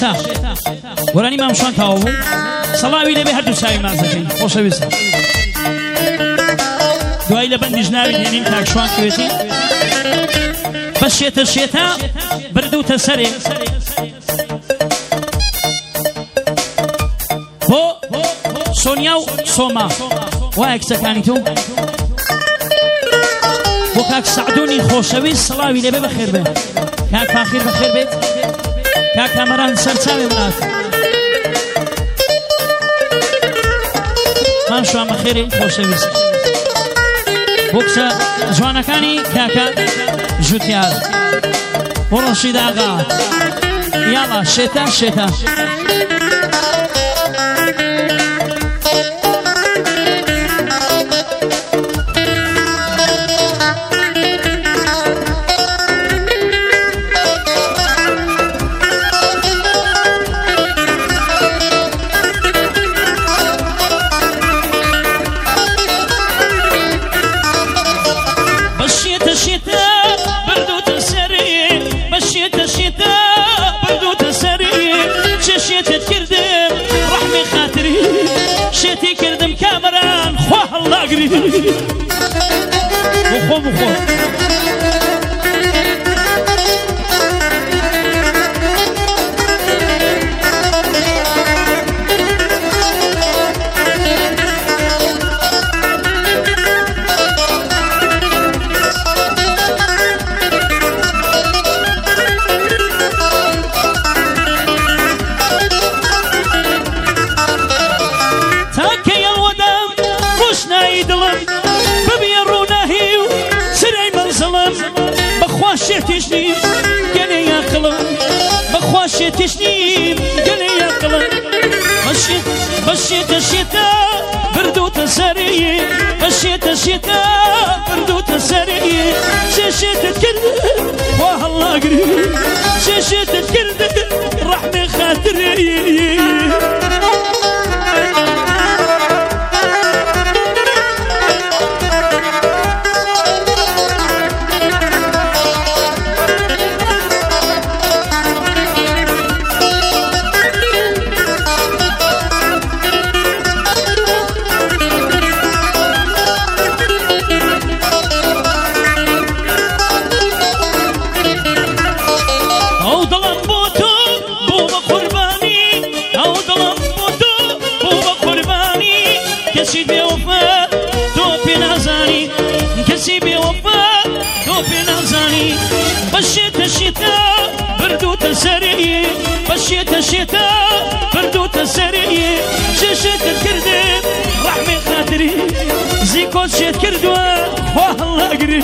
وەرانی مامشان تاوا بوو سەڵاوی لەبێ هەردوو چاوی مازەکەین خۆشەویستە دوای لە بەندیش ناوی هێنین کاکشوان کوێتی بە شێتە بردووتە سەرێ بۆ سۆنیا و سۆما وایە کچەکانی تو بۆ کاک سەعدوونی خۆشەویست سەڵاوی لەبێ بەخێر بێ کاک فاخیر بەخێر بێت کاک کامەران سەرچاوێ منات مامشوان بەخێرێ خۆشەویست بۆ کچە جوانەکانی کاکە ژوتیار بۆ ڕەشید ئاغا یاڵا شێتە شێتی کردم کامەران خوا هەڵداگری بخۆ شێتیشنیم گەلێ یاقڵم بەخوا شێتیشنیم گەلێ یاقڵم بە شێتە بردووتە سەرێ بە شێتە بردووتە سەرێ شێتت کرد وا هەڵاگری شێتت کرد ڕەحمێ خاترێ شێتە بردووتە سەرێ بە شێتە بردووتە سەرێ شێتت کردێ ڕەحمێ خاتری زیکۆت شێت کردووە خوا هەڵاگری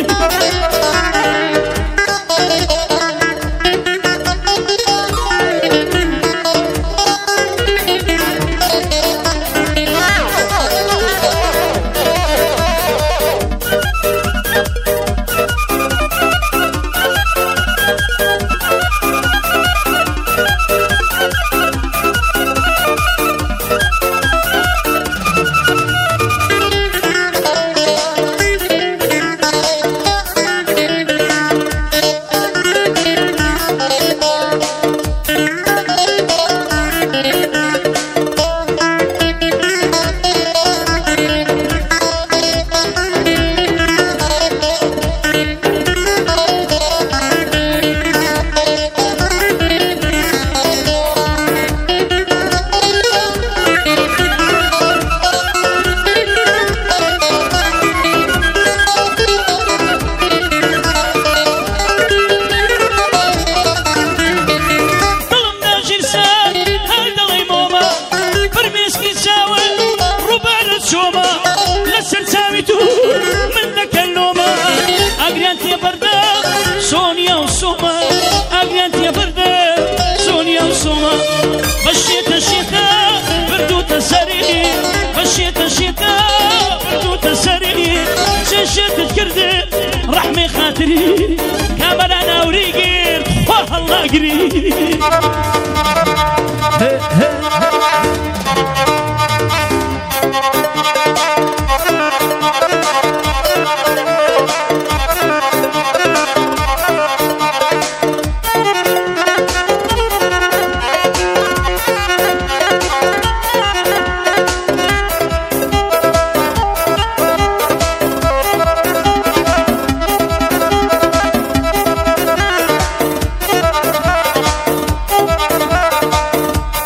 شێتت کردێ ڕەحمێ خاتری کامەران ئاوری گیر خوا هەڵاگری